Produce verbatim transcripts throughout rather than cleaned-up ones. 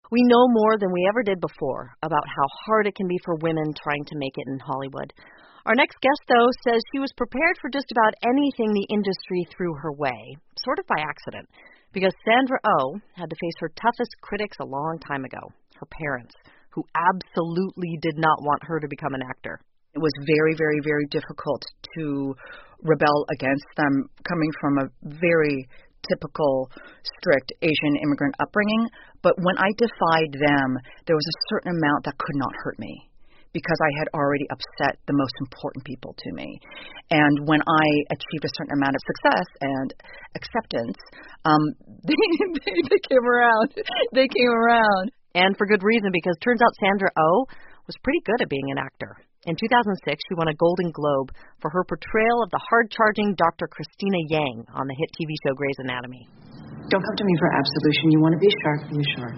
We know more than we ever did before about how hard it can be for women trying to make it in Hollywood. Our next guest, though, says she was prepared for just about anything the industry threw her way, sort of by accident, because Sandra Oh had to face her toughest critics a long time ago, her parents, who absolutely did not want her to become an actor. It was very, very, very difficult to rebel against them, coming from a very typical, strict Asian immigrant upbringing. But when I defied them, there was a certain amount that could not hurt me, because I had already upset the most important people to me. And when I achieved a certain amount of success and acceptance, um, they, they, they came around. They came around. And for good reason, because it turns out Sandra Oh was pretty good at being an actor. In two thousand six, she won a Golden Globe for her portrayal of the hard-charging Doctor Christina Yang on the hit T V show Grey's Anatomy. Don't come to me for absolution. You want to be sharp, be sharp.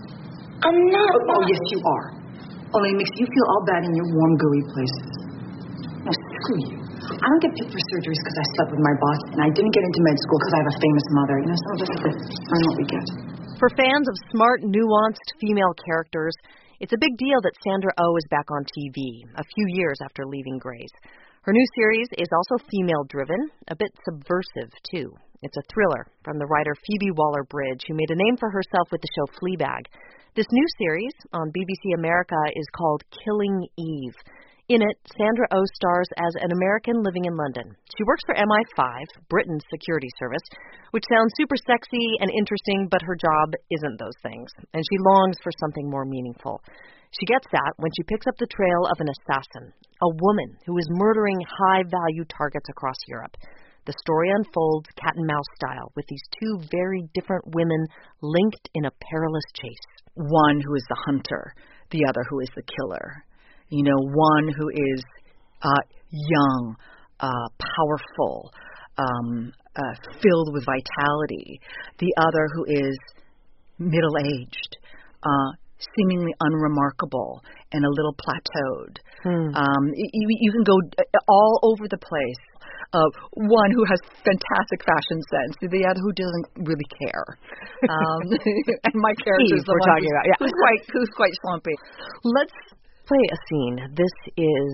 I'm not. Oh, yes, you are. Only it makes you feel all bad in your warm, gooey places. No, screw you. I don't get picked for surgeries because I slept with my boss, and I didn't get into med school because I have a famous mother. You know, some of us have to earn what we get. For fans of smart, nuanced female characters, it's a big deal that Sandra Oh is back on T V, a few years after leaving Grey's. Her new series is also female-driven, a bit subversive, too. It's a thriller from the writer Phoebe Waller-Bridge, who made a name for herself with the show Fleabag. This new series on B B C America is called Killing Eve. In it, Sandra Oh stars as an American living in London. She works for M I five, Britain's security service, which sounds super sexy and interesting, but her job isn't those things, and she longs for something more meaningful. She gets that when she picks up the trail of an assassin, a woman who is murdering high-value targets across Europe. The story unfolds cat-and-mouse style, with these two very different women linked in a perilous chase. One who is the hunter, the other who is the killer. You know, one who is uh, young, uh, powerful, um, uh, filled with vitality. The other who is middle-aged, uh, seemingly unremarkable, and a little plateaued. Hmm. Um, you, you can go all over the place. Uh, one who has fantastic fashion sense, the other who doesn't really care. Um, and my character is the we're one talking who's, about, yeah. who's quite who's quite slumpy. Let's play a scene. This is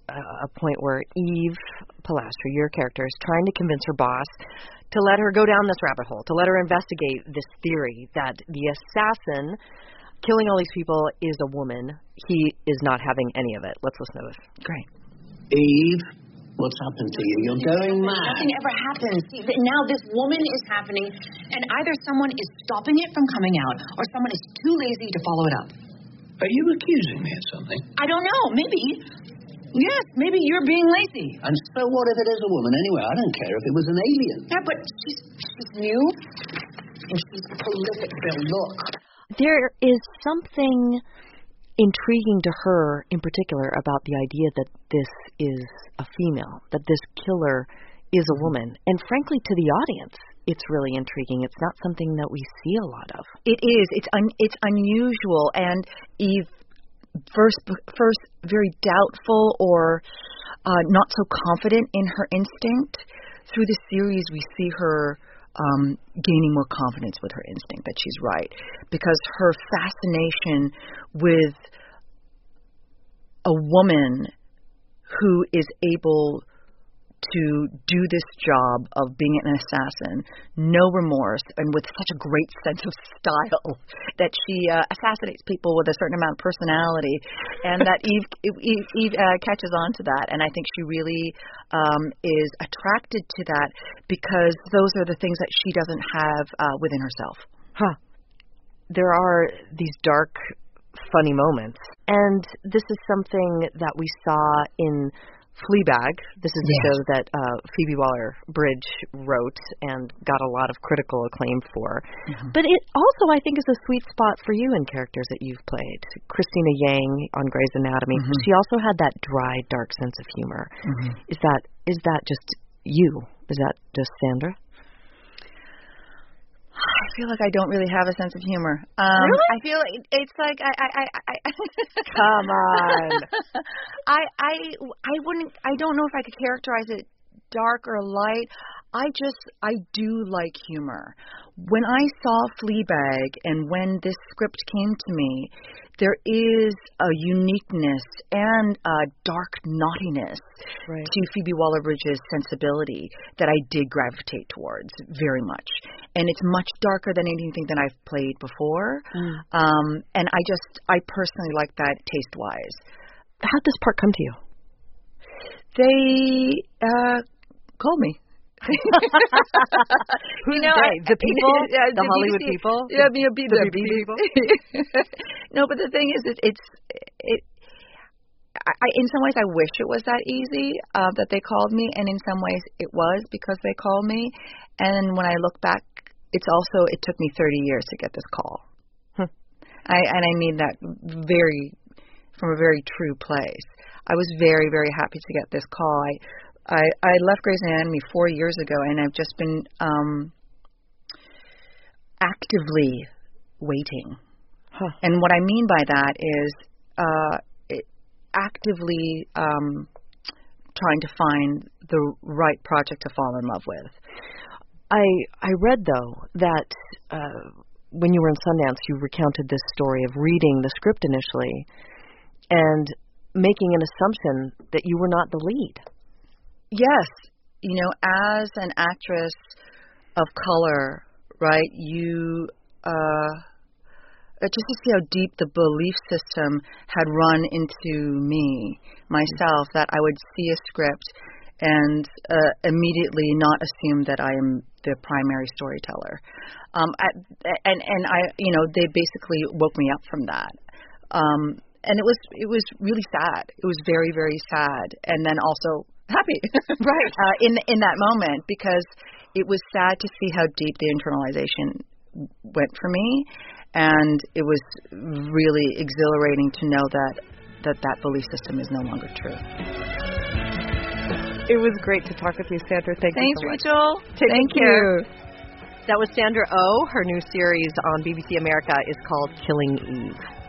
a point where Eve Polastri, your character, is trying to convince her boss to let her go down this rabbit hole, to let her investigate this theory that the assassin killing all these people is a woman. He is not having any of it. Let's listen to this. Great. Eve, what's happened to you? You're going mad. Nothing ever happens. See, now this woman is happening, and either someone is stopping it from coming out, or someone is too lazy to follow it up. Are you accusing me of something? I don't know. Maybe. Yes, maybe you're being lazy. And so what if it is a woman anyway? I don't care if it was an alien. Yeah, but she's, she's new, and she's prolific. Bill, look. There is something intriguing to her in particular about the idea that this is a female, that this killer is a woman. And frankly, to the audience, it's really intriguing. It's not something that we see a lot of. It is. It's un, it's unusual. And Eve, first, first very doubtful or uh, not so confident in her instinct. Through the series, we see her um, gaining more confidence with her instinct that she's right. Because her fascination with a woman who is able to do this job of being an assassin, no remorse, and with such a great sense of style that she uh, assassinates people with a certain amount of personality, and that Eve, Eve, Eve uh, catches on to that, and I think she really um, is attracted to that because those are the things that she doesn't have uh, within herself. Huh. There are these dark, funny moments, and this is something that we saw in Fleabag. This is the yes. show that uh, Phoebe Waller-Bridge wrote and got a lot of critical acclaim for. Mm-hmm. But it also, I think, is a sweet spot for you in characters that you've played. Christina Yang on Grey's Anatomy. Mm-hmm. She also had that dry, dark sense of humor. Mm-hmm. Is that is that just you? Is that just Sandra? I feel like I don't really have a sense of humor. Um, really? I feel like it's like I, I, I, I come on. I, I, I wouldn't. I don't know if I could characterize it dark or light. I just, I do like humor. When I saw Fleabag and when this script came to me, there is a uniqueness and a dark naughtiness right. to Phoebe Waller-Bridge's sensibility that I did gravitate towards very much. And it's much darker than anything that I've played before. Mm. Um, and I just, I personally like that taste-wise. How'd this part come to you? They uh, called me. Who you know, they? The people? Yeah, the, the Hollywood B B C, people? Yeah, the, the, the the B B C people? No, but the thing is, it, it's, it, I, in some ways I wish it was that easy uh, that they called me, and in some ways it was because they called me. And when I look back, it's also, it took me thirty years to get this call. Hmm. I, and I mean that very, from a very true place. I was very, very happy to get this call. I, I, I left Grey's Anatomy four years ago, and I've just been um, actively waiting. Huh. And what I mean by that is uh, it, actively um, trying to find the right project to fall in love with. I I read, though, that uh, when you were in Sundance, you recounted this story of reading the script initially and making an assumption that you were not the lead. Yes. You know, as an actress of color, right, you, uh, just to see how deep the belief system had run into me, myself, that I would see a script and uh, immediately not assume that I am the primary storyteller. Um, at, and, and I, you know, they basically woke me up from that. Um, and it was, it was really sad. It was very, very sad. And then also happy, right? Uh, in in that moment, because it was sad to see how deep the internalization went for me, and it was really exhilarating to know that that, that belief system is no longer true. It was great to talk with you, Sandra. Thank Thanks, you so much. Rachel. Take Thank care. you. That was Sandra Oh. Her new series on B B C America is called Killing Eve.